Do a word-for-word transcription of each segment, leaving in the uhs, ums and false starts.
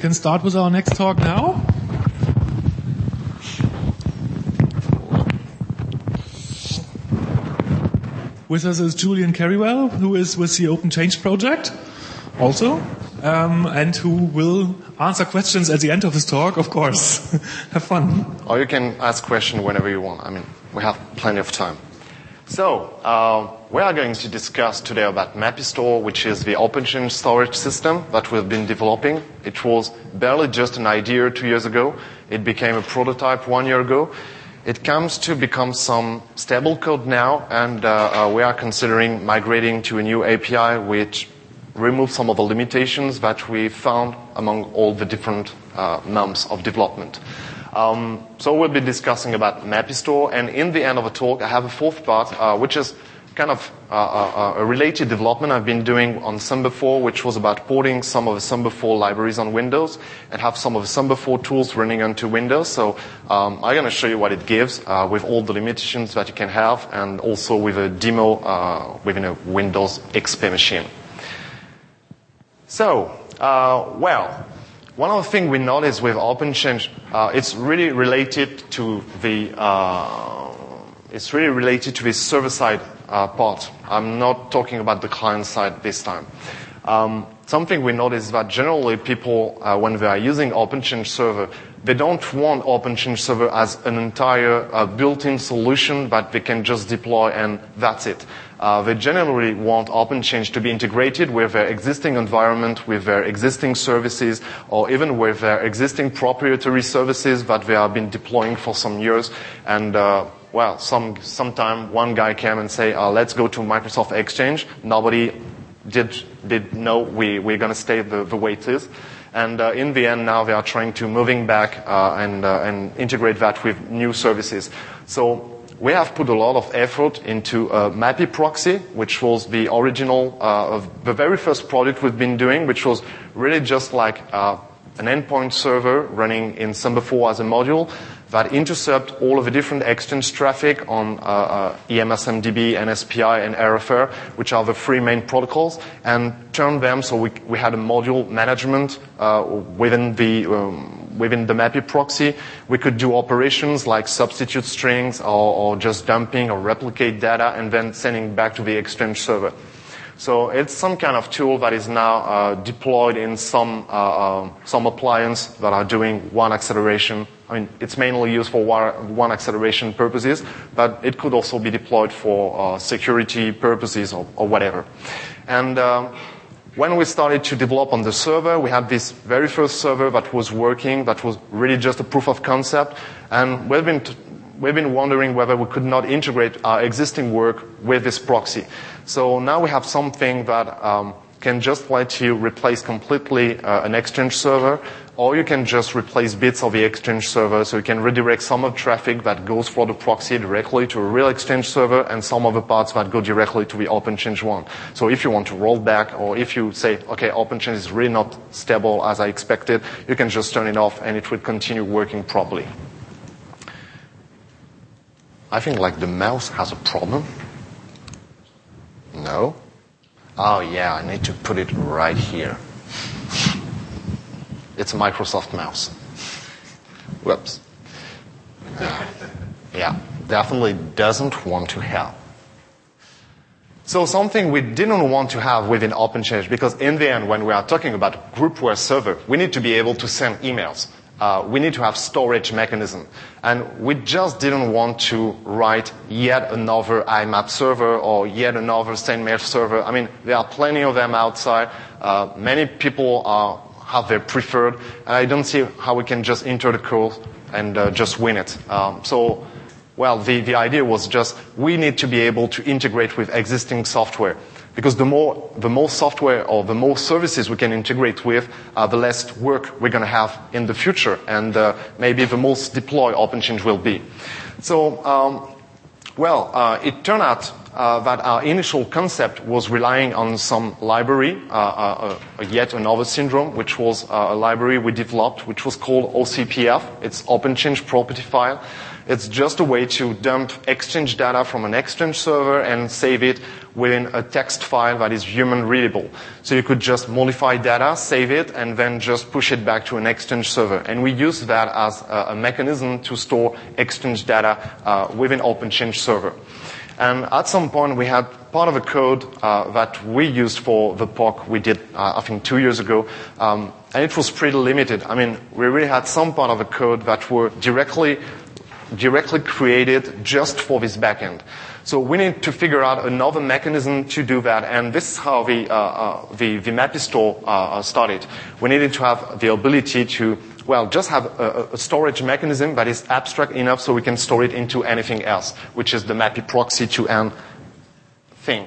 can start with our next talk now. With us is Julian Carrywell, who is with the Open Change project also, um, and who will answer questions at the end of his talk, of course. Have fun. Or you can ask questions whenever you want. I mean, we have plenty of time. So, uh, we are going to discuss today about MappiStore, which is the OpenChange storage system that we've been developing. It was barely just an idea two years ago. It became a prototype one year ago. It comes to become some stable code now, and uh, uh, we are considering migrating to a new A P I which removes some of the limitations that we found among all the different uh, months of development. Um, so we'll be discussing about MappiStore, and in the end of the talk, I have a fourth part, uh, which is kind of uh, uh, a related development I've been doing on Samba four, which was about porting some of the Samba four libraries on Windows and have some of the Samba four tools running onto Windows. So um, I'm going to show you what it gives uh, with all the limitations that you can have, and also with a demo uh, within a Windows X P machine. So, uh, well, one of the things we noticed with OpenChange, uh, it's really related to the uh, it's really related to the server-side uh, part. I'm not talking about the client side this time. Um, something we noticed that generally people, uh, when they are using OpenChange Server, they don't want OpenChange Server as an entire uh, built-in solution that they can just deploy and that's it. Uh, they generally want OpenChange to be integrated with their existing environment, with their existing services, or even with their existing proprietary services that they have been deploying for some years. And uh, well, some sometime one guy came and say, uh, "Let's go to Microsoft Exchange." Nobody did did know we we're going to stay the, the way it is. And uh, in the end, now they are trying to moving back uh, and uh, and integrate that with new services. So we have put a lot of effort into uh, Mappy Proxy, which was the original, uh, of the very first product we've been doing, which was really just like uh, an endpoint server running in Samba four as a module that intercept all of the different exchange traffic on uh, uh, E M S M D B, N S P I, and R F R, which are the three main protocols, and turn them so we, we had a module management uh, within the um, within the Mappy proxy. We could do operations like substitute strings or, or just dumping or replicate data and then sending back to the Exchange server. So it's some kind of tool that is now uh, deployed in some uh, uh, some appliance that are doing one acceleration. I mean, it's mainly used for one, one acceleration purposes, but it could also be deployed for uh, security purposes or, or whatever. And um, when we started to develop on the server, we had this very first server that was working, that was really just a proof of concept, and we've been t- we've been wondering whether we could not integrate our existing work with this proxy. So now we have something that um, can just let you replace completely uh, an Exchange server, or you can just replace bits of the Exchange server, so you can redirect some of the traffic that goes for the proxy directly to a real Exchange server, and some of the parts that go directly to the OpenChange one. So if you want to roll back, or if you say, okay, OpenChange is really not stable as I expected, you can just turn it off and it will continue working properly. I think like the mouse has a problem. No? Oh yeah, I need to put it right here. It's a Microsoft mouse. Whoops. Uh, yeah, definitely doesn't want to help. So something we didn't want to have within OpenChange, because in the end, when we are talking about groupware server, we need to be able to send emails. Uh, we need to have storage mechanism. And we just didn't want to write yet another I MAP server or yet another SendMail server. I mean, there are plenty of them outside. Uh, many people are, have their preferred, and I don't see how we can just enter the code and uh, just win it. Um, so, well, the, the idea was just we need to be able to integrate with existing software. Because the more, the more software or the more services we can integrate with, uh, the less work we're going to have in the future, and uh, maybe the most deployed OpenChange will be. So, um, well, uh, it turned out uh, that our initial concept was relying on some library, uh, uh, uh, yet another syndrome, which was uh, a library we developed, which was called O C P F. It's Open Change Property File. It's just a way to dump Exchange data from an Exchange server and save it within a text file that is human readable. So you could just modify data, save it, and then just push it back to an Exchange server. And we use that as a, a mechanism to store Exchange data uh, within OpenChange server. And at some point, we had part of a code uh, that we used for the P O C we did, uh, I think, two years ago. Um, and it was pretty limited. I mean, we really had some part of the code that were directly directly created just for this backend. So we need to figure out another mechanism to do that, and this is how the uh, uh, the, the Mappy store uh, started. We needed to have the ability to, well, just have a, a storage mechanism that is abstract enough so we can store it into anything else, which is the Mappy proxy to N thing.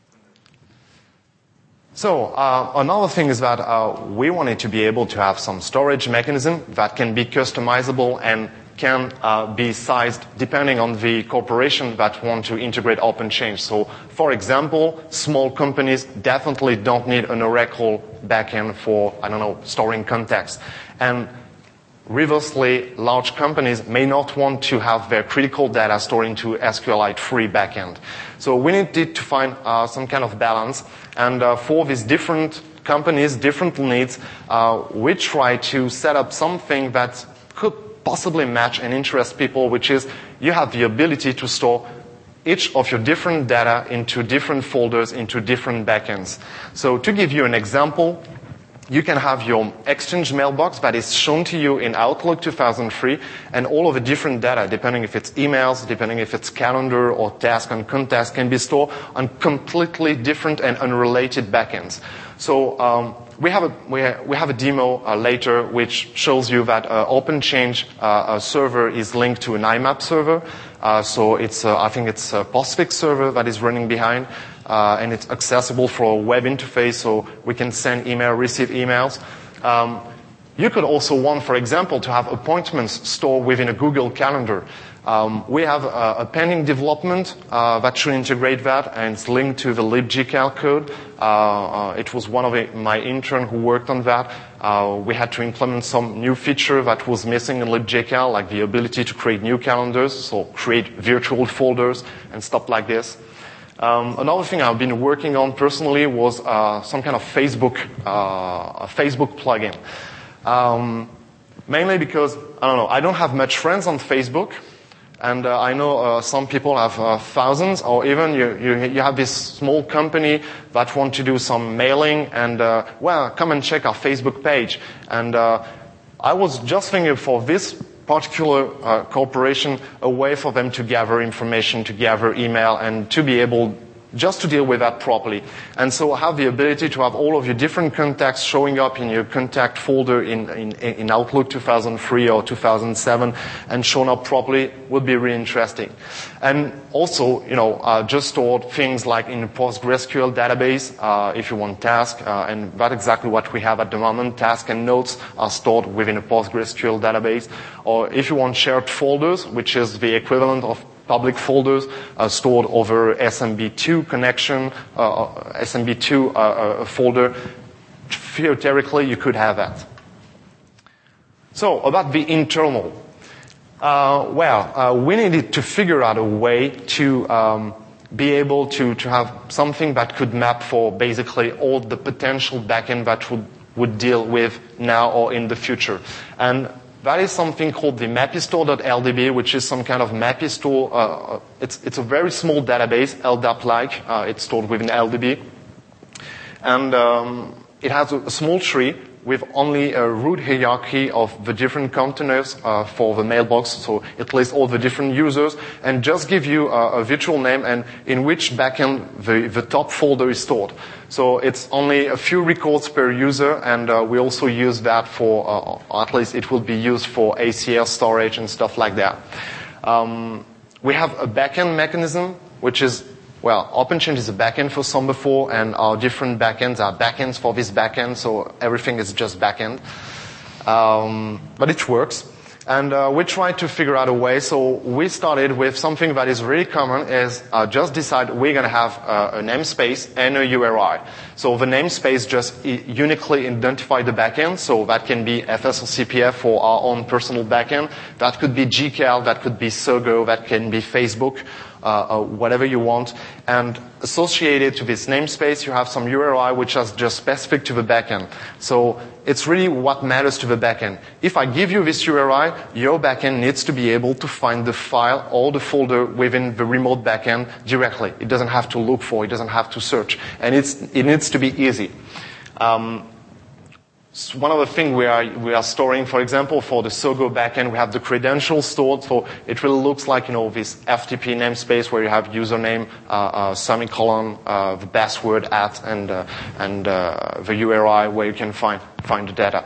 So uh, another thing is that uh, we wanted to be able to have some storage mechanism that can be customizable and can uh, be sized depending on the corporation that want to integrate OpenChange. So, for example, small companies definitely don't need an Oracle backend for, I don't know, storing context. And reversely, large companies may not want to have their critical data stored into SQLite-free backend. So we needed to find uh, some kind of balance. And uh, for these different companies, different needs, uh, we try to set up something that could possibly match and interest people, which is you have the ability to store each of your different data into different folders, into different backends. So to give you an example, you can have your Exchange mailbox that is shown to you in Outlook two thousand three, and all of the different data, depending if it's emails, depending if it's calendar or task and context, can be stored on completely different and unrelated backends. So um, we have a we have, we have a demo uh, later which shows you that uh, OpenChange uh, server is linked to an I MAP server. Uh, so it's uh, I think it's a PostFix server that is running behind. Uh, and it's accessible for a web interface, so we can send email, receive emails. Um, you could also want, for example, to have appointments stored within a Google Calendar. Um, we have a, a pending development uh, that should integrate that, and it's linked to the libgcal code. Uh, uh, it was one of the, my intern who worked on that. Uh, we had to implement some new feature that was missing in libgcal, like the ability to create new calendars, so create virtual folders and stuff like this. Um, another thing I've been working on personally was uh, some kind of Facebook, uh, a Facebook plugin. Um, mainly because, I don't know, I don't have much friends on Facebook, and uh, I know uh, some people have uh, thousands, or even you, you, you have this small company that want to do some mailing, and, uh, well, come and check our Facebook page. And uh, I was just thinking for this particular uh, corporation, a way for them to gather information, to gather email, and to be able just to deal with that properly. And so have the ability to have all of your different contacts showing up in your contact folder in, in, in Outlook two thousand three or two thousand seven and shown up properly would be really interesting. And also, you know, uh, just stored things like in a PostgreSQL database, uh, if you want task, uh, and that's exactly what we have at the moment. Task and notes are stored within a PostgreSQL database. Or if you want shared folders, which is the equivalent of public folders uh, stored over S M B two connection, uh, S M B two uh, uh, folder. Theoretically, you could have that. So, about the internal. Uh, well, uh, we needed to figure out a way to um, be able to, to have something that could map for basically all the potential backend that would, would deal with now or in the future. And that is something called the mappystore.ldb, which is some kind of Mappystore. Uh, it's, it's a very small database, L D A P-like. Uh, it's stored within L D B. And um, it has a, a small tree with only a root hierarchy of the different containers uh, for the mailbox. So it lists all the different users and just give you a, a virtual name and in which backend the, the top folder is stored. So it's only a few records per user, and uh, we also use that for, uh, or at least it will be used for A C L storage and stuff like that. Um, we have a backend mechanism, which is, well, OpenChange is a backend for Samba four, and our different backends are backends for this backend, so everything is just backend. Um, but it works. And uh, we tried to figure out a way, so we started with something that is really common, is uh, just decide we're going to have uh, a namespace and a U R I. So the namespace just uniquely identify the backend, so that can be F S or C P F for our own personal backend. That could be G Cal, that could be Sogo, that can be Facebook, uh, uh, whatever you want. And associated to this namespace, you have some U R I which is just specific to the backend. So it's really what matters to the backend. If I give you this U R I, your backend needs to be able to find the file or the folder within the remote backend directly. It doesn't have to look for, it doesn't have to search. And it's, it needs to be easy. Um, One of the things we are, we are storing, for example, for the Sogo backend, we have the credentials stored, so it really looks like, you know, this F T P namespace where you have username, uh, uh, semicolon, uh, the password at, and, uh, and, uh, the U R I where you can find, find the data.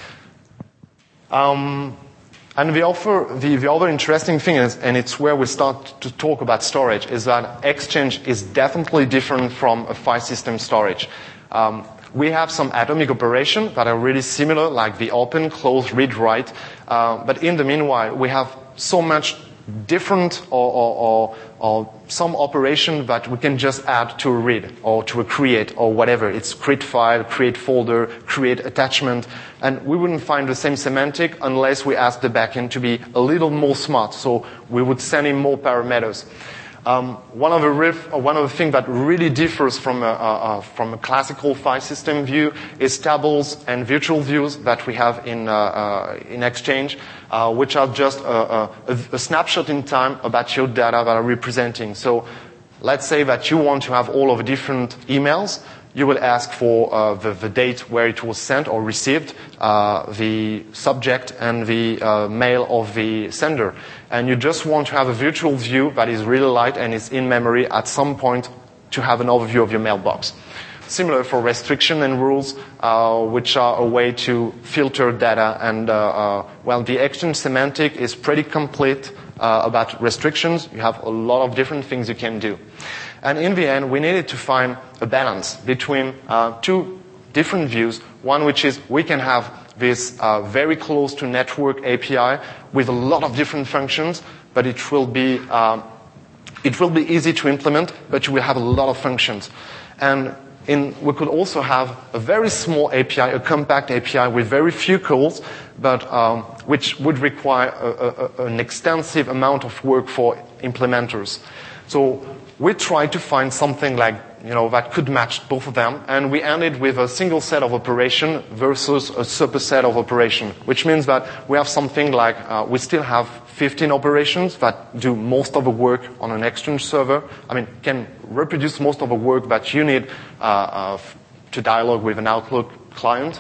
Um, and the offer, the, the other interesting thing is, and it's where we start to talk about storage, is that Exchange is definitely different from a file system storage. Um, We have some atomic operations that are really similar, like the open, close, read, write. Uh, but in the meanwhile, we have so much different or, or, or, or some operation that we can just add to a read or to a create or whatever. It's create file, create folder, create attachment. And we wouldn't find the same semantic unless we ask the backend to be a little more smart. So we would send in more parameters. Um, one of the riff, uh, one of the things that really differs from a, uh, uh, from a classical file system view is tables and virtual views that we have in uh, uh, in Exchange, uh, which are just a, a, a snapshot in time about your data that are representing. So, let's say that you want to have all of the different emails. You will ask for uh, the, the date where it was sent or received, uh, the subject and the uh, mail of the sender. And you just want to have a virtual view that is really light and is in memory at some point to have an overview of your mailbox. Similar for restriction and rules, uh, which are a way to filter data. And, uh, uh, well, the Exchange semantic is pretty complete uh, about restrictions. You have a lot of different things you can do. And in the end, we needed to find a balance between uh, two different views. One which is we can have this uh, very close to network A P I with a lot of different functions, but it will be um, it will be easy to implement, but you will have a lot of functions. And in, we could also have a very small A P I, a compact A P I with very few calls, but um, which would require a, a, an extensive amount of work for implementers. So we tried to find something like, you know, that could match both of them, and we ended with a single set of operation versus a superset of operation, which means that we have something like, uh, we still have fifteen operations that do most of the work on an Exchange server. I mean, can reproduce most of the work that you need uh, uh, to dialogue with an Outlook client.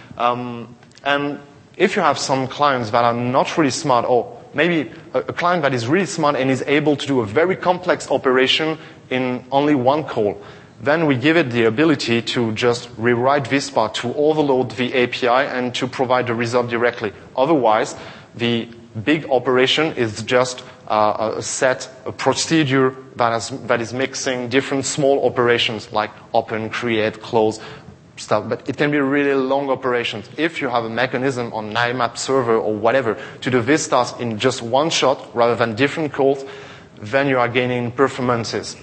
Um, and if you have some clients that are not really smart, or maybe a, a client that is really smart and is able to do a very complex operation in only one call, then we give it the ability to just rewrite this part, to overload the A P I and to provide the result directly. Otherwise, the big operation is just uh, a set, a procedure that is, that is mixing different small operations like open, create, close, stuff. But it can be really long operations. If you have a mechanism on I M A P server or whatever to do this task in just one shot rather than different calls, then you are gaining performances.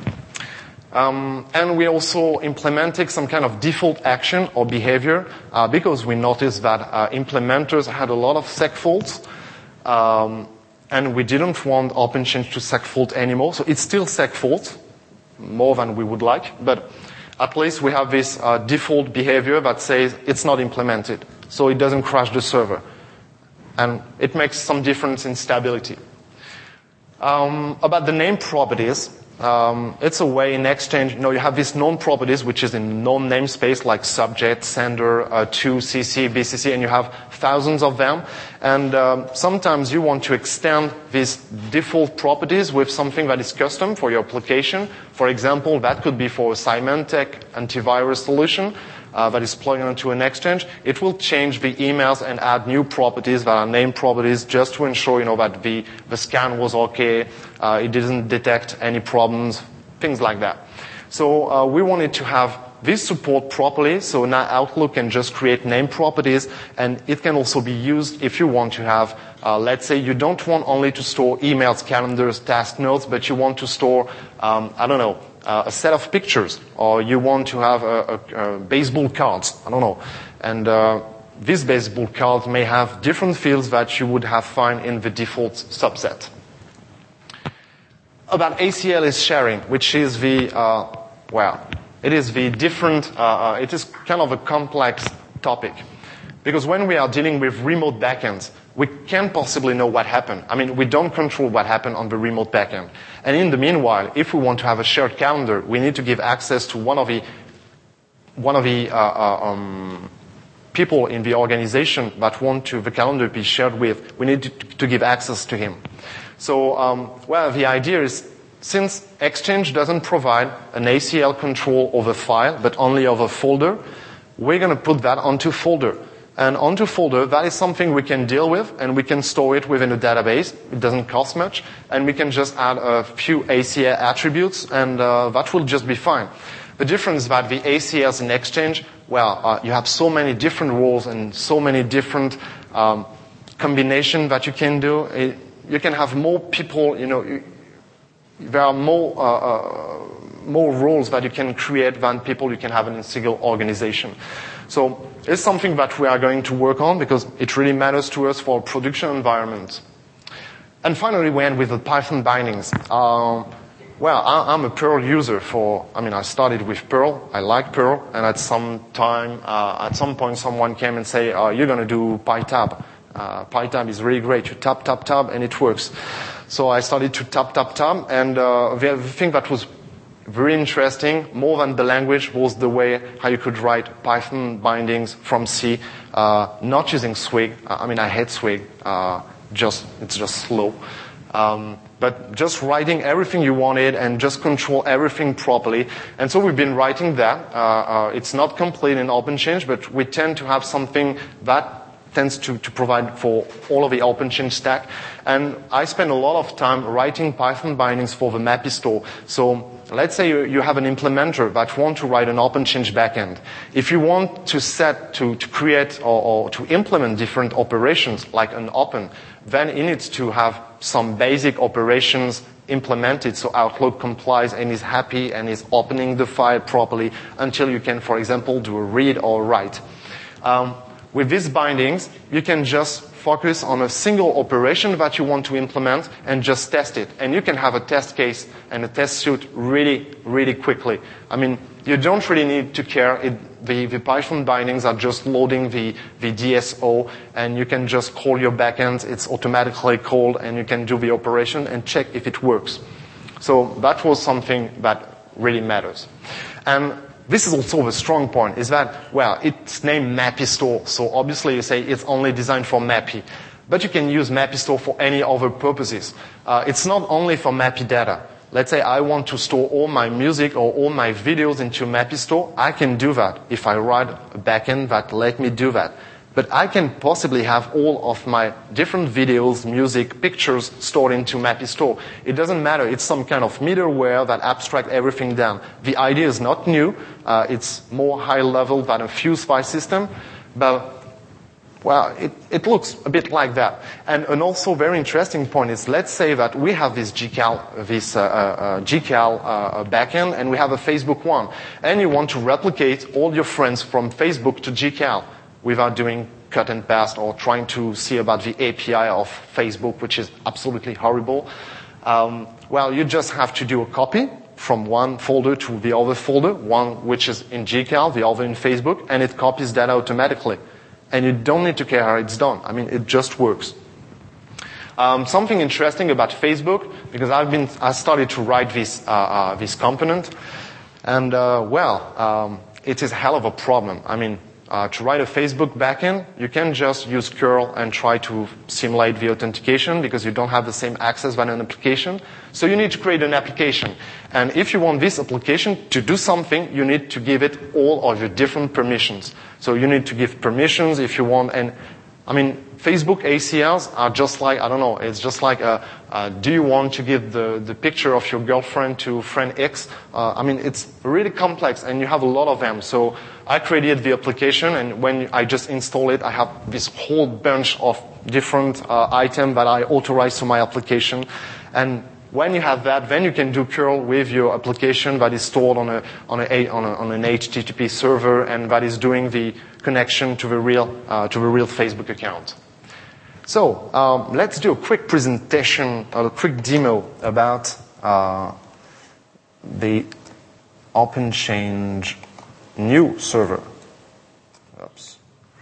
Um, and we also implemented some kind of default action or behavior uh, because we noticed that uh, implementers had a lot of segfaults, um, and we didn't want OpenChange to segfault anymore. So it's still segfault, more than we would like, but at least we have this uh, default behavior that says it's not implemented, so it doesn't crash the server, and it makes some difference in stability. Um, about the name properties. Um, it's a way in Exchange, you know, you have these known properties, which is in known namespace like subject, sender, uh, to, C C, B C C, and you have thousands of them. And um, sometimes you want to extend these default properties with something that is custom for your application. For example, that could be for a Symantec antivirus solution uh, that is plugged into an Exchange. It will change the emails and add new properties that are named properties just to ensure, you know, that the, the scan was okay, uh, it didn't detect any problems, things like that. So uh, we wanted to have this support properly, so now Outlook can just create name properties, and it can also be used if you want to have, uh, let's say you don't want only to store emails, calendars, task notes, but you want to store, um, I don't know, uh, a set of pictures, or you want to have a, a, a baseball cards, I don't know. And uh, this baseball card may have different fields that you would have found in the default subset. About A C L is sharing, which is the, uh, well, it is the different, uh, uh, it is kind of a complex topic. Because when we are dealing with remote backends, we can't possibly know what happened. I mean, we don't control what happened on the remote backend. And in the meanwhile, if we want to have a shared calendar, we need to give access to one of the, one of the, uh, uh, um, people in the organization that want to the calendar be shared with. We need to, to give access to him. So, um, well, the idea is, since Exchange doesn't provide an A C L control over file, but only over folder, we're going to put that onto folder. And onto folder, that is something we can deal with, and we can store it within a database. It doesn't cost much, and we can just add a few A C L attributes, and uh, that will just be fine. The difference is that the A C Ls in Exchange, well, uh, you have so many different roles and so many different um, combinations that you can do. It, you can have more people, you know, you, there are more, uh, uh, more roles that you can create than people you can have in a single organization. So it's something that we are going to work on because it really matters to us for production environment. And finally, we end with the Python bindings. Uh, well, I, I'm a Perl user for, I mean, I started with Perl. I like Perl. And at some time, uh, at some point, someone came and say, uh, you're going to do PyTab. Uh, PyTab is really great. You tap, tap, tap, and it works. So I started to tap, tap, tap. And uh, the thing that was very interesting, more than the language, was the way how you could write Python bindings from C, uh, not using Swig. I mean, I hate Swig. Uh, just, it's just slow. Um, but just writing everything you wanted and just control everything properly. And so we've been writing that. Uh, uh, it's not complete in OpenChange, but we tend to have something that tends to, to provide for all of the OpenChange stack. And I spend a lot of time writing Python bindings for the Mappy store. So let's say you, you have an implementer that wants to write an OpenChange backend. If you want to set, to, to create or, or to implement different operations like an open, then it needs to have some basic operations implemented so Outlook complies and is happy and is opening the file properly until you can, for example, do a read or write. Um, With these bindings, you can just focus on a single operation that you want to implement and just test it. And you can have a test case and a test suite really, really quickly. I mean, you don't really need to care. It, the, the Python bindings are just loading the, the D S O, and you can just call your backend. It's automatically called, and you can do the operation and check if it works. So that was something that really matters. And this is also the strong point, is that, well, it's named Mappy Store, so obviously you say it's only designed for Mappy. But you can use Mappy Store for any other purposes. Uh, it's not only for Mappy data. Let's say I want to store all my music or all my videos into Mappy Store. I can do that if I write a backend that let me do that. But I can possibly have all of my different videos, music, pictures stored into Mappy Store. It doesn't matter. It's some kind of middleware that abstracts everything down. The idea is not new. Uh, it's more high level than a Fuse file system. But, well, it, it looks a bit like that. And an also very interesting point is, let's say that we have this G Cal, this uh, uh, G Cal uh, backend, and we have a Facebook one. And you want to replicate all your friends from Facebook to G Cal without doing cut and paste or trying to see about the A P I of Facebook, which is absolutely horrible. Um, well, you just have to do a copy from one folder to the other folder, one which is in G Cal, the other in Facebook, and it copies that automatically. And you don't need to care how it's done. I mean, it just works. Um, something interesting about Facebook, because I've been, I started to write this, uh, uh, this component, and uh, well, um, it is a hell of a problem. I mean, Uh, to write a Facebook backend, you can just use curl and try to simulate the authentication because you don't have the same access than an application. So you need to create an application. And if you want this application to do something, you need to give it all of your different permissions. So you need to give permissions if you want. And I mean, Facebook A C Ls are just like, I don't know, it's just like, uh, uh, do you want to give the, the picture of your girlfriend to friend X? Uh, I mean, it's really complex and you have a lot of them. So I created the application, and when I just install it, I have this whole bunch of different uh, items that I authorize to my application. And when you have that, then you can do curl with your application that is stored on a on a on, a, on an H T T P server, and that is doing the connection to the real uh, to the real Facebook account. So um, let's do a quick presentation, or a quick demo about uh, the OpenChange new server. Oops.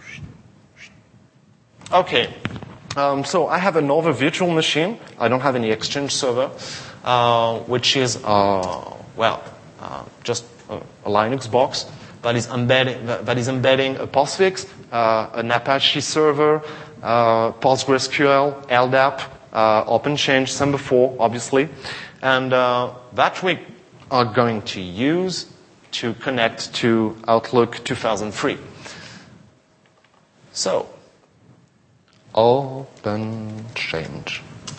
Okay. Um, so I have another virtual machine. I don't have any Exchange server, uh, which is, uh, well, uh, just a, a Linux box that is embedding, that is embedding a PostFix, uh, an Apache server, uh, PostgreSQL, L D A P, uh, OpenChange, Samba four, obviously. And uh, that we are going to use to connect to Outlook two thousand three. So, OpenChange.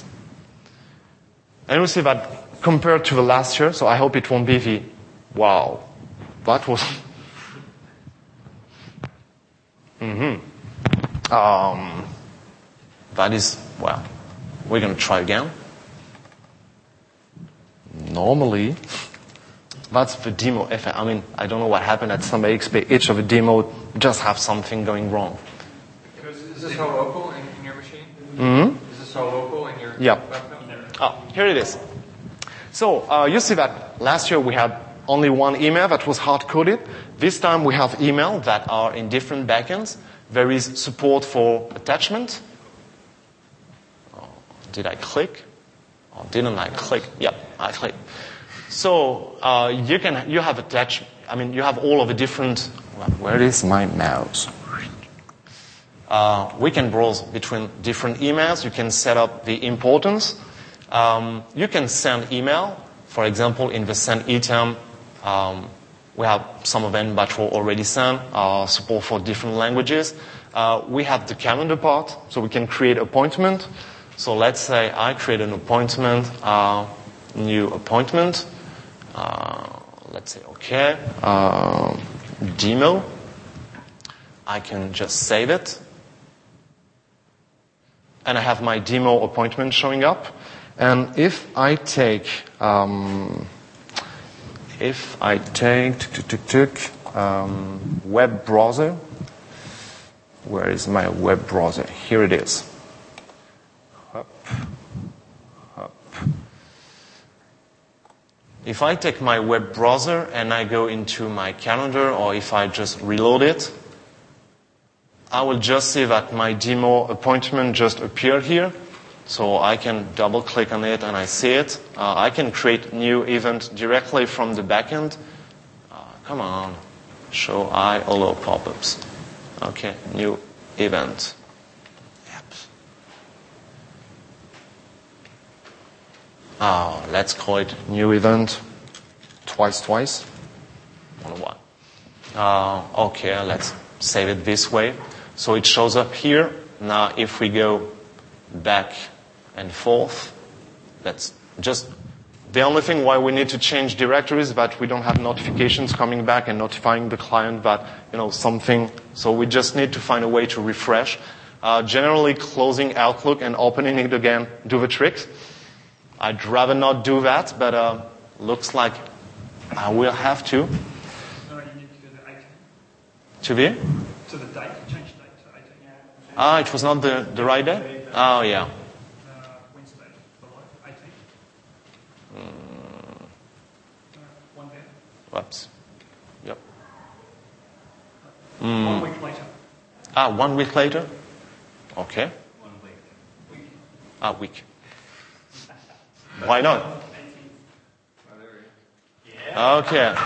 And we see that compared to the last year, so I hope it won't be the, wow, that was, mm-hmm. Um, that is, well, we're going to try again. Normally, that's the demo effect. I mean, I don't know what happened at Samba X P. Each of the demo just have something going wrong. Is this all local in, in your machine? Mm-hmm. Is this all local in your Yeah. laptop? Oh, here it is. So uh, you see that last year we had only one email that was hard-coded. This time we have email that are in different backends. There is support for attachment. Oh, did I click? Or didn't I click? Yep, I clicked. So uh, you can you have attach. I mean, you have all of the different. Well, where is my mouse? Uh, we can browse between different emails. You can set up the importance. Um, you can send email. For example, in the send item, um, we have some of them that were already sent. Uh, support for different languages. Uh, we have the calendar part, so we can create appointment. So let's say I create an appointment, uh, new appointment. Uh, let's say okay, uh, demo. I can just save it. And I have my demo appointment showing up. And if I take, um, if I take, tuk, tuk, tuk, um, web browser, where is my web browser? Here it is. Up, up. If I take my web browser and I go into my calendar, or if I just reload it, I will just see that my demo appointment just appeared here. So I can double click on it and I see it. Uh, I can create new event directly from the backend. Uh, come on. Show I allow pop-ups. Okay, new event. Yep. Uh, let's call it new event twice, twice. One, one. Uh, okay, let's save it this way. So it shows up here. Now if we go back and forth, that's just the only thing why we need to change directories is that we don't have notifications coming back and notifying the client that, you know, something, so we just need to find a way to refresh. Uh, generally closing Outlook and opening it again do the trick. I'd rather not do that, but uh, looks like I will have to. No, you need to do the item. To be? To the date, change date to item. Yeah. Ah, it was not the, the right day? Oh, yeah. Uh, Wednesday, below, item. Mm. Uh, one day. Whoops. Yep. One Mm. week later. Ah, one week later? Okay. One week. Week. Ah, week. Why not? Okay.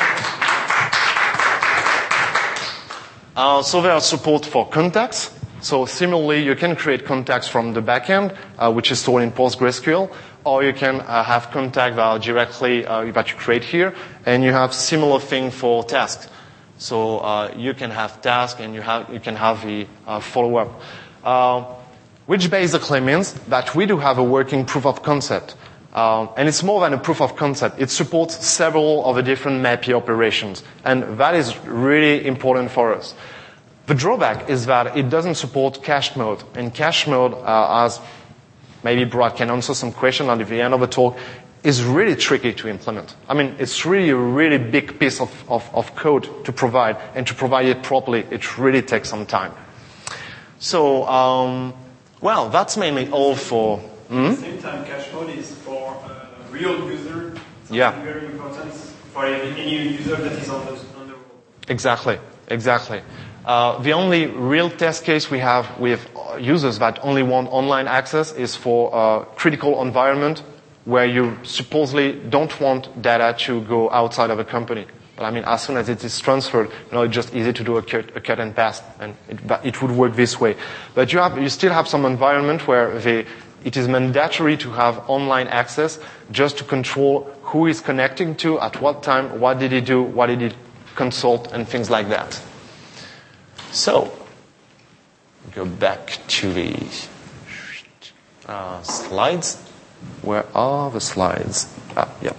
Uh, so there are support for contacts. So similarly, you can create contacts from the backend, uh, which is stored in PostgreSQL, or you can uh, have contact that are directly uh, that you create here, and you have similar thing for tasks. So uh, you can have tasks, and you have you can have the uh, follow-up. Uh, which basically means that we do have a working proof of concept. Uh, and it's more than a proof of concept. It supports several of the different M A P I operations. And that is really important for us. The drawback is that it doesn't support cached mode. And cached mode, uh, as maybe Brad can answer some question at the end of the talk, is really tricky to implement. I mean, it's really a really big piece of, of, of code to provide, and to provide it properly, it really takes some time. So, um, well, that's mainly all for... Hmm? At the same time, cache mode is for a real user. Something Yeah. very important for any user that is on the, on the road. Exactly, exactly. Uh, the only real test case we have with users that only want online access is for a critical environment where you supposedly don't want data to go outside of a company. But I mean, as soon as it is transferred, you know, it's just easy to do a cut, a cut and paste, and it, it would work this way. But you have, you still have some environment where they, it is mandatory to have online access just to control who is connecting to, at what time, what did he do, what did he consult, and things like that. So, go back to the uh, slides. Where are the slides? Ah, yep.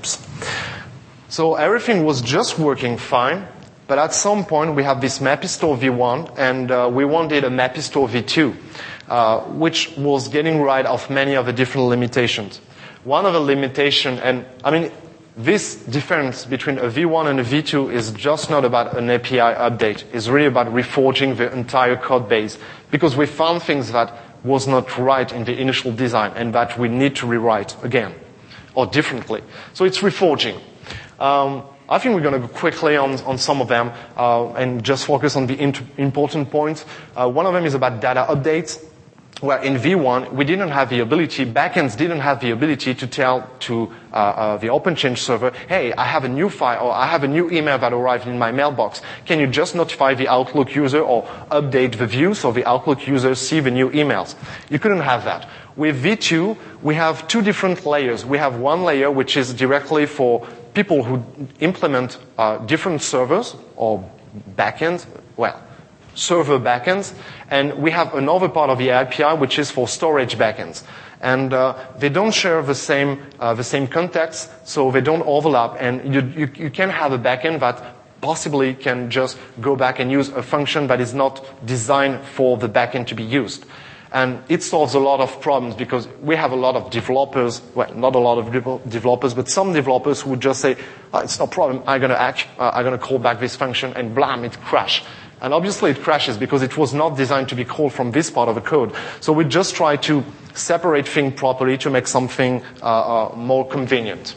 So everything was just working fine, but at some point we have this Mapistore v one, and uh, we wanted a Mapistore v two, uh, which was getting rid of many of the different limitations. One of the limitations, and I mean, this difference between a v one and a v two is just not about an A P I update. It's really about reforging the entire code base, because we found things that was not right in the initial design and that we need to rewrite again or differently. So it's reforging. Um, I think we're going to go quickly on, on some of them uh, and just focus on the int- important points. Uh, one of them is about data updates, where in v one we didn't have the ability, backends didn't have the ability to tell to uh, uh, the OpenChange server, hey, I have a new file or I have a new email that arrived in my mailbox. Can you just notify the Outlook user or update the view so the Outlook users see the new emails? You couldn't have that. With v two, we have two different layers. We have one layer which is directly for people who implement uh, different servers or backends, well, server backends, and we have another part of the A P I which is for storage backends. And uh, they don't share the same uh, the same context, so they don't overlap, and you, you, you can have a backend that possibly can just go back and use a function that is not designed for the backend to be used. And it solves a lot of problems because we have a lot of developers, well, not a lot of developers, but some developers who would just say, oh, it's no problem, I'm going to act, uh, I'm going to call back this function, and blam, it crashes. And obviously it crashes because it was not designed to be called from this part of the code. So we just try to separate things properly to make something uh, uh, more convenient.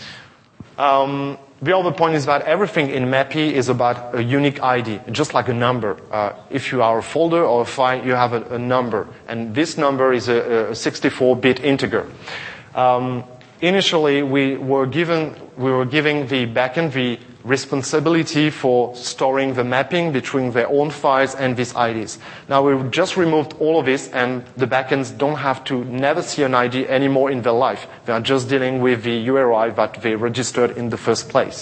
Um, the other point is that everything in M A P I is about a unique I D, just like a number. Uh, if you are a folder or a file, you have a, a number. And this number is a, a sixty-four bit integer. Um, initially, we were given, we were giving the backend the responsibility for storing the mapping between their own files and these I Ds. Now we've just removed all of this, and the backends don't have to never see an I D anymore in their life. They are just dealing with the U R I that they registered in the first place.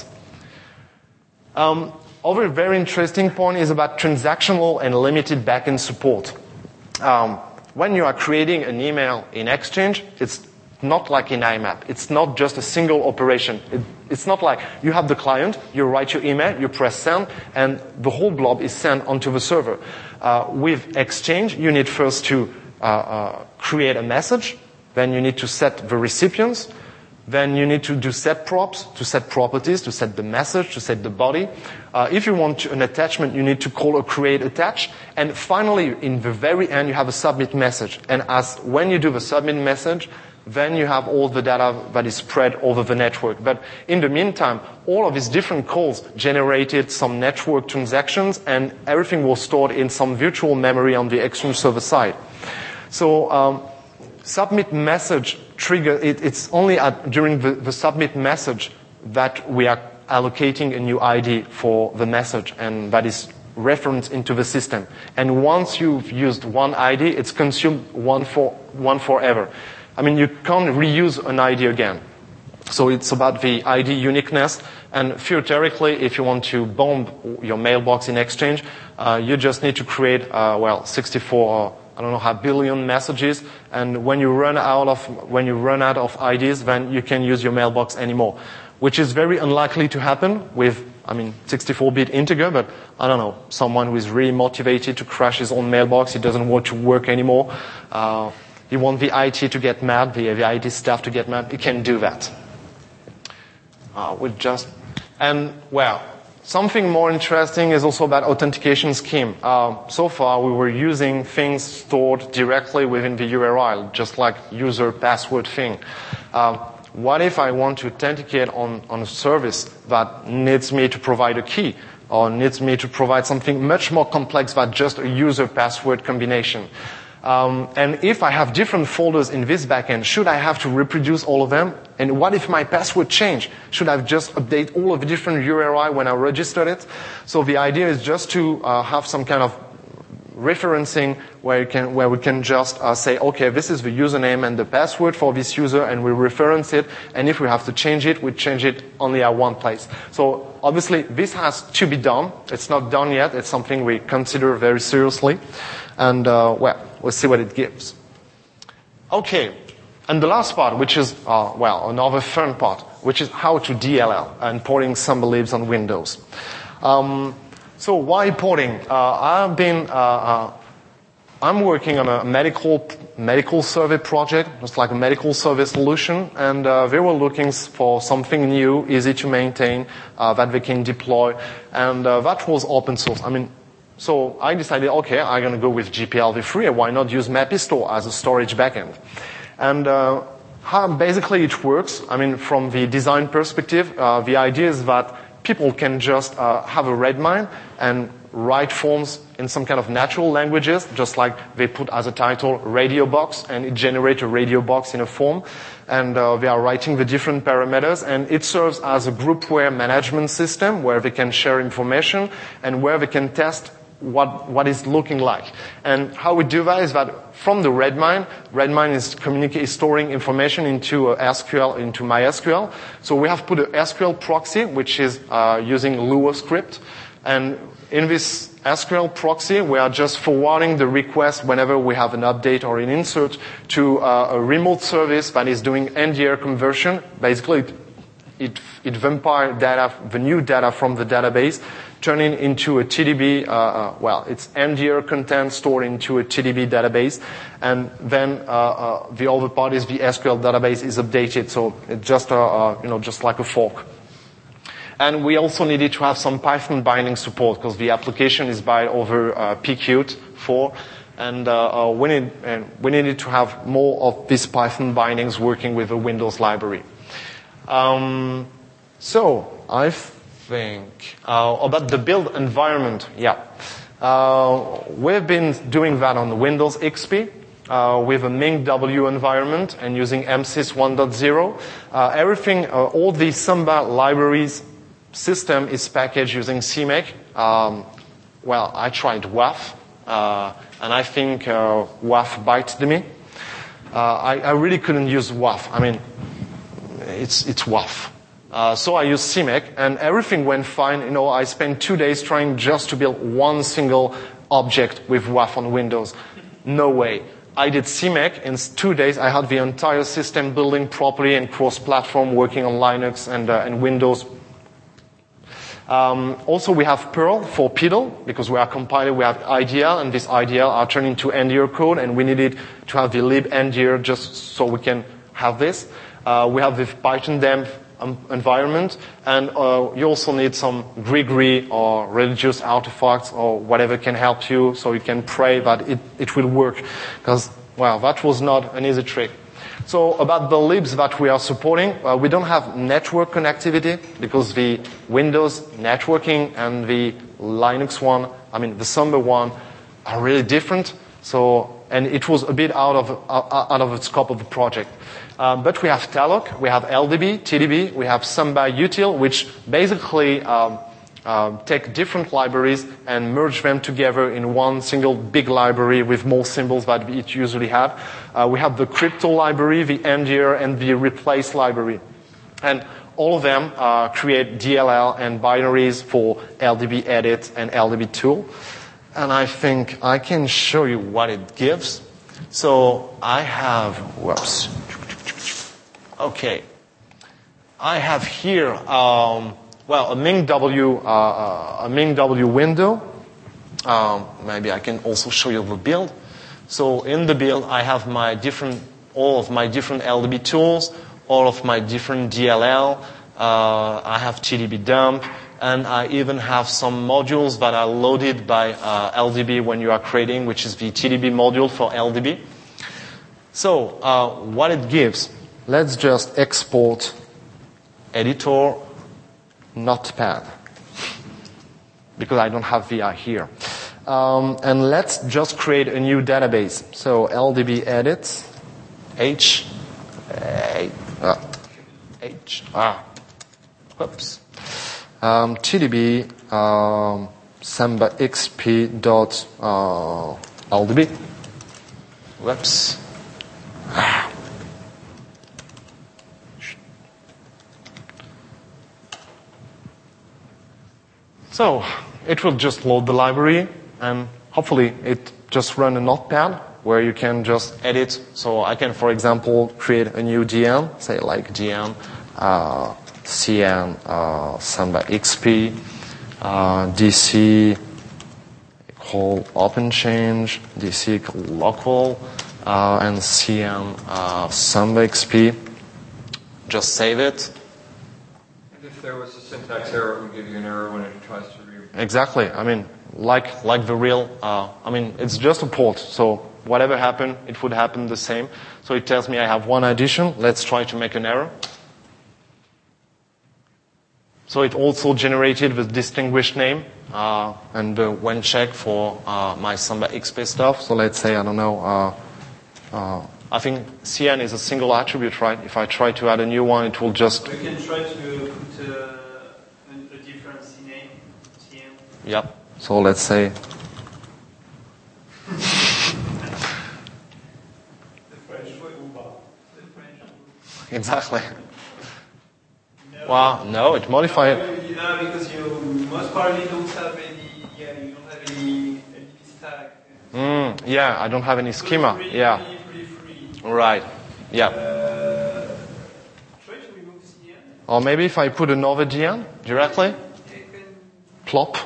Um, other very interesting point is about transactional and limited backend support. Um, when you are creating an email in Exchange, it's not like in I MAP. It's not just a single operation. It, it's not like you have the client, you write your email, you press send, and the whole blob is sent onto the server. Uh, with Exchange, you need first to uh, uh, create a message, then you need to set the recipients, then you need to do set props, to set properties, to set the message, to set the body. Uh, if you want to, an attachment, you need to call a create attach. And finally, in the very end, you have a submit message. And as when you do the submit message, then you have all the data that is spread over the network. But in the meantime, all of these different calls generated some network transactions, and everything was stored in some virtual memory on the Exchange server side. So um, submit message trigger, it, it's only at, during the, the submit message that we are allocating a new I D for the message, and that is referenced into the system. And once you've used one I D, it's consumed one for one forever. I mean, you can't reuse an I D again. So it's about the I D uniqueness. And theoretically, if you want to bomb your mailbox in Exchange, uh, you just need to create, uh, well, sixty-four I don't know, a billion messages, and when you run out of, when you run out of I Ds, then you can use your mailbox anymore, which is very unlikely to happen with, I mean, sixty-four bit integer, but I don't know, someone who is really motivated to crash his own mailbox, he doesn't want to work anymore, uh, he wants the I T to get mad, the, the I T staff to get mad, he can do that. Uh, with just, and well, something more interesting is also about authentication scheme. Uh, so far, we were using things stored directly within the U R L, just like user password thing. Uh, what if I want to authenticate on, on a service that needs me to provide a key, or needs me to provide something much more complex than just a user password combination? Um, and if I have different folders in this backend, should I have to reproduce all of them? And what if my password change? Should I just update all of the different U R I when I registered it? So the idea is just to uh, have some kind of referencing where, you can, where we can just uh, say, okay, this is the username and the password for this user, and we reference it. And if we have to change it, we change it only at one place. So obviously, this has to be done. It's not done yet. It's something we consider very seriously. And, uh, well, we'll see what it gives. Okay. And the last part, which is, uh, well, another fun part, which is how to D L L and porting Symbalibs on Windows. Um, so why porting? Uh, I've been, uh, uh, I'm working on a medical, medical survey project, just like a medical survey solution, and uh, they were looking for something new, easy to maintain, uh, that they can deploy, and uh, that was open source. I mean, so I decided, okay, I'm going to go with G P L v three, and why not use Mapistore as a storage backend? And uh, how basically it works, I mean, from the design perspective, uh, the idea is that people can just uh, have a Redmine and write forms in some kind of natural languages, just like they put as a title radio box, and it generates a radio box in a form. And uh, they are writing the different parameters, and it serves as a groupware management system where they can share information and where they can test what what is looking like. And how we do that is that from the Redmine, Redmine is communicating, storing information into a S Q L, into MySQL. So we have put a S Q L proxy, which is uh, using Lua script. And in this S Q L proxy, we are just forwarding the request whenever we have an update or an insert to uh, a remote service that is doing N D R conversion. Basically, it, it, it vampire data, the new data from the database, turning into a T D B, uh, uh, well, it's N D R content stored into a T D B database, and then uh, uh, the other part is the S Q L database is updated, so it's just, uh, uh, you know, just like a fork. And we also needed to have some Python binding support because the application is by over uh, P Qt four, and uh, uh, we, need, uh, we needed to have more of these Python bindings working with the Windows library. Um, so I think uh, about the build environment. Yeah, uh, we've been doing that on the Windows X P. Uh, with a MinkW environment and using M sys one point zero. Uh, everything, uh, all the Samba libraries system is packaged using C M A K. Um, well, I tried W A F, uh, and I think uh, W A F bited me. Uh, I, I really couldn't use W A F. I mean, it's it's W A F. Uh, so I used C M A K, and everything went fine. You know, I spent two days trying just to build one single object with W A F on Windows. No way. I did C M A K. In two days, I had the entire system building properly and cross-platform, working on Linux and, uh, and Windows. Um, also, we have Perl for P I D L, because we are compiling, we have I D L, and this I D L are turned into N D R code, and we needed to have the libndr just so we can have this. Uh, we have the Python dev um, environment, and uh, you also need some Grigri or religious artifacts or whatever can help you, so you can pray that it, it will work, because, well, that was not an easy trick. So about the libs that we are supporting, uh, we don't have network connectivity because the Windows networking and the Linux one, I mean the Samba one, are really different. So, and it was a bit out of uh, out of the scope of the project. Uh, but we have Talloc, we have L D B, T D B, we have Samba util, which basically um, uh, take different libraries and merge them together in one single big library with more symbols that it usually had. Uh, we have the crypto library, the N D R, and the replace library. And all of them uh, create D L L and binaries for L D B edit and L D B tool. and I think I can show you what it gives. So I have, whoops. Okay. I have here, um, well, a MinkW, uh, a MinkW window. Um, maybe I can also show you the build. So in the build, I have my different, all of my different L D B tools, all of my different D L L. Uh, I have T D B dump, and I even have some modules that are loaded by uh, L D B when you are creating, which is the T D B module for L D B. So uh, what it gives, let's just export editor notepad, because I don't have V I here. Um, and let's just create a new database. So L D B edit, H, A, uh, H, ah, whoops. Um, T D B, um, Samba X P dot, uh, L D B. Whoops. Ah. So, it will just load the library, and hopefully it just run a notepad where you can just edit. So I can, for example, create a new D N, say like D N, uh, C N, uh, Samba X P, uh, D C equal open change, D C equal local, uh, and C N, uh, Samba X P. Just save it. If there was a syntax error, it would give you an error when it tries to read. Exactly. I mean, like like the real. Uh, I mean, it's just a port. So whatever happened, it would happen the same. So it tells me I have one addition. Let's try to make an error. So it also generated the distinguished name uh, and the when check for uh, my Samba X P stuff. So let's say I don't know. Uh, uh, I think C N is a single attribute, right? If I try to add a new one, it will just. We can try to put uh, a, a different C name, C N. Yep. So let's say. The French way, the French. Exactly. No. Wow. No, it modified. No, no, because you most probably don't have any. Yeah, you don't have any L D B stack. Mm, yeah, I don't have any schema. Pretty, Yeah. Pretty, pretty free. Right. Yeah. Uh, try to remove C N. Or maybe if I put another D N directly, You can. plop.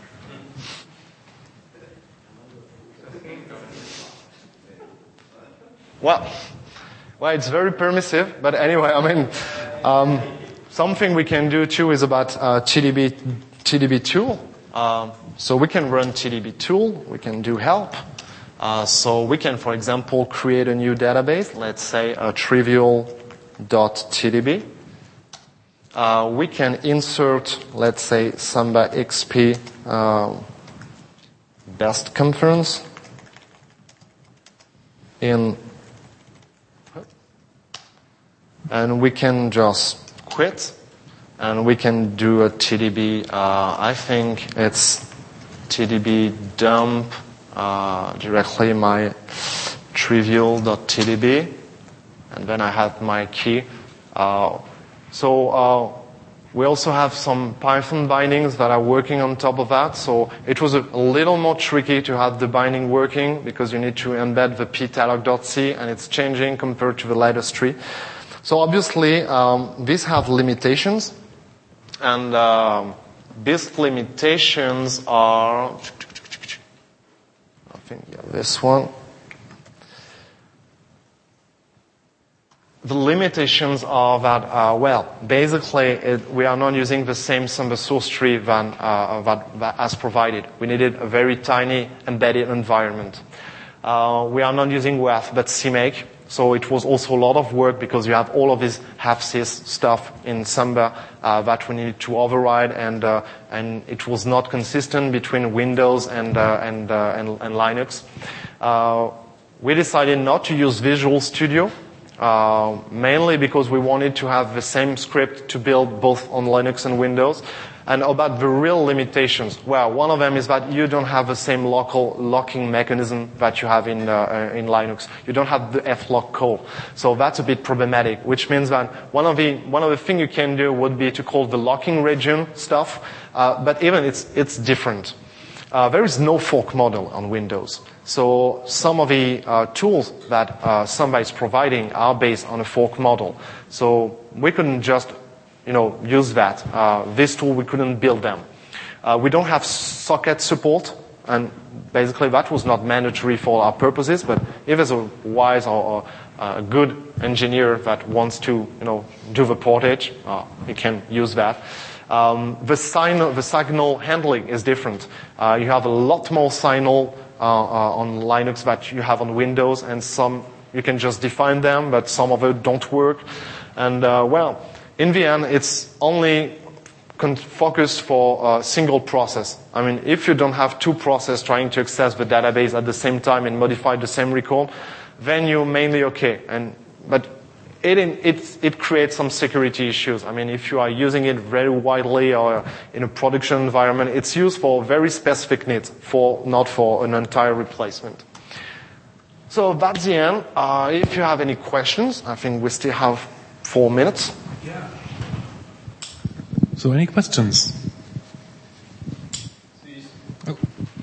Well, well, it's very permissive, but anyway, I mean, um, something we can do too is about uh, T D B, T D B tool. Um, so we can run T D B tool, we can do help. Uh, so we can, for example, create a new database, let's say a trivial.tdb. Uh, we can insert, let's say, Samba X P uh, best conference in, and we can just quit, and we can do a T D B. Uh, I think it's T D B dump uh, directly my trivial.tdb, and then I have my key. Uh, so uh, we also have some Python bindings that are working on top of that. So it was a, a little more tricky to have the binding working because you need to embed the ptalog.c, and it's changing compared to the latest tree. So obviously, um, these have limitations, and um, these limitations are, I think, yeah, this one. The limitations are that, uh, well, basically, it, we are not using the same Samba source tree than, uh, that, that as provided. We needed a very tiny embedded environment. Uh, we are not using W A F, but C make. So it was also a lot of work because you have all of this half-sys stuff in Samba uh, that we needed to override, and uh, and it was not consistent between Windows and uh, and, uh, and and Linux. Uh, we decided not to use Visual Studio, uh, mainly because we wanted to have the same script to build both on Linux and Windows. And about the real limitations, well, one of them is that you don't have the same local locking mechanism that you have in uh, in Linux. You don't have the flock call, so that's a bit problematic. Which means that one of the one of the things you can do would be to call the locking region stuff, uh, but even it's it's different. uh, there is no fork model on Windows. So some of the uh, tools that uh, somebody is providing are based on a fork model. So we couldn't just, you know, use that. Uh, this tool, we couldn't build them. Uh, we don't have socket support, and basically that was not mandatory for our purposes, but if there's a wise or, or a good engineer that wants to, you know, do the portage, uh, he can use that. Um, the, signal, the signal handling is different. Uh, you have a lot more signal uh, uh, on Linux that you have on Windows, and some you can just define them, but some of it don't work. And uh, well, in the end, it's only con- focused for a single process. I mean, if you don't have two processes trying to access the database at the same time and modify the same record, then you're mainly okay. And but It, it, it creates some security issues. I mean, if you are using it very widely or in a production environment, it's used for very specific needs, for, not for an entire replacement. So that's the end. Uh, if you have any questions, I think we still have four minutes. Yeah. So any questions? Oh.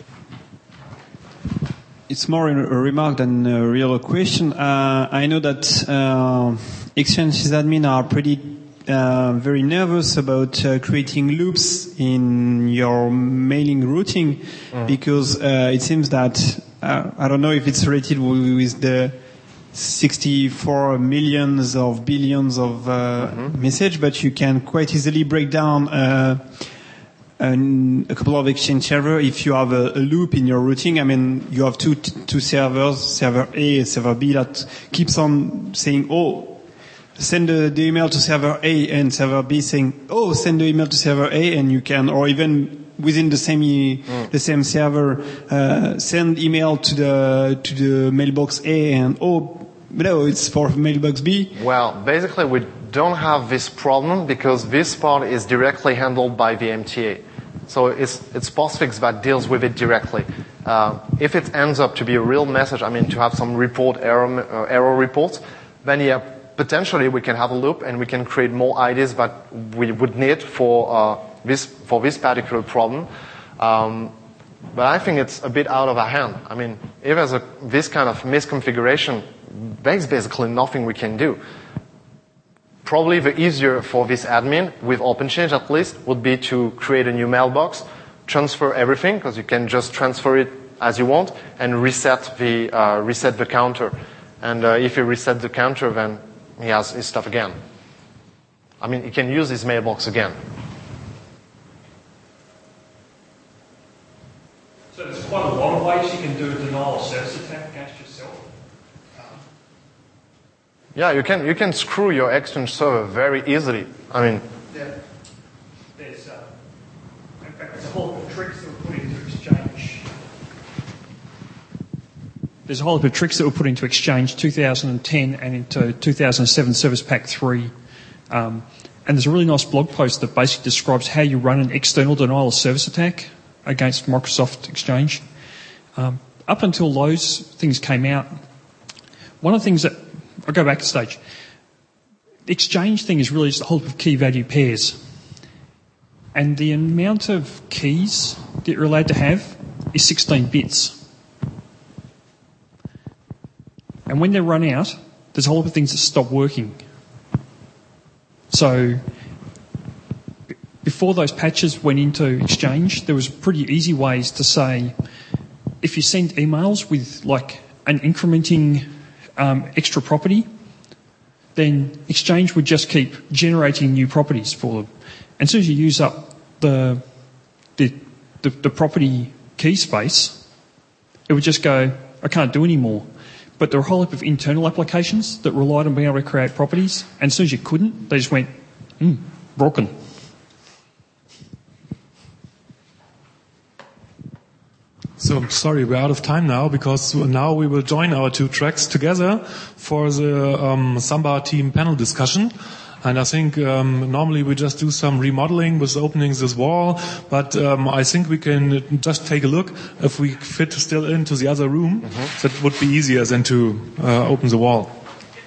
It's more a remark than a real question. Uh, I know that uh, Exchange sysadmin are pretty uh, very nervous about uh, creating loops in your mailing routing mm. because uh, it seems that, uh, I don't know if it's related with the sixty-four millions of billions of uh, mm-hmm. message, but you can quite easily break down uh, And a couple of Exchange server, if you have a, a loop in your routing, I mean, you have two, two servers, server A and server B, that keeps on saying, oh, send the, the email to server A, and server B saying, oh, send the email to server A, and you can, or even within the same, mm. the same server, uh, send email to the, to the mailbox A, and oh, no, it's for mailbox B. Well, basically we don't have this problem because this part is directly handled by the M T A. So it's, it's PostFix that deals with it directly. Uh, if it ends up to be a real message, I mean, to have some report error, uh, error reports, then yeah, potentially we can have a loop and we can create more I Ds that we would need for, uh, this, for this particular problem. Um, but I think it's a bit out of our hand. I mean, if there's a, this kind of misconfiguration, there's basically nothing we can do. Probably the easier for this admin, with OpenChange at least, would be to create a new mailbox, transfer everything, because you can just transfer it as you want, and reset the, uh, reset the counter. And uh, if you reset the counter, then he has his stuff again. I mean, he can use his mailbox again. So there's quite a lot of ways you can do a denial of service attack against yourself. Yeah, you can you can screw your Exchange server very easily. I mean, yeah. There's uh, in fact there's a whole heap of tricks that were put into Exchange. There's a whole heap of tricks that were put into Exchange two thousand ten and into two thousand seven Service Pack three. Um, and there's a really nice blog post that basically describes how you run an external denial of service attack against Microsoft Exchange. Um, up until those things came out, one of the things that I'll go back a stage. The Exchange thing is really just a whole heap of key value pairs. And the amount of keys that you're allowed to have is sixteen bits. And when they run out, there's a whole heap of things that stop working. So b- before those patches went into Exchange, there was pretty easy ways to say, if you send emails with like an incrementing Um, extra property, then Exchange would just keep generating new properties for them. And as soon as you use up the the, the, the property key space, it would just go, I can't do any more. But there are a whole heap of internal applications that relied on being able to create properties, and as soon as you couldn't, they just went, hmm, broken. So I'm sorry, we're out of time now, because now we will join our two tracks together for the um, Samba team panel discussion. And I think um, normally we just do some remodeling with opening this wall, but um, I think we can just take a look if we fit still into the other room. Mm-hmm. That would be easier than to uh, open the wall.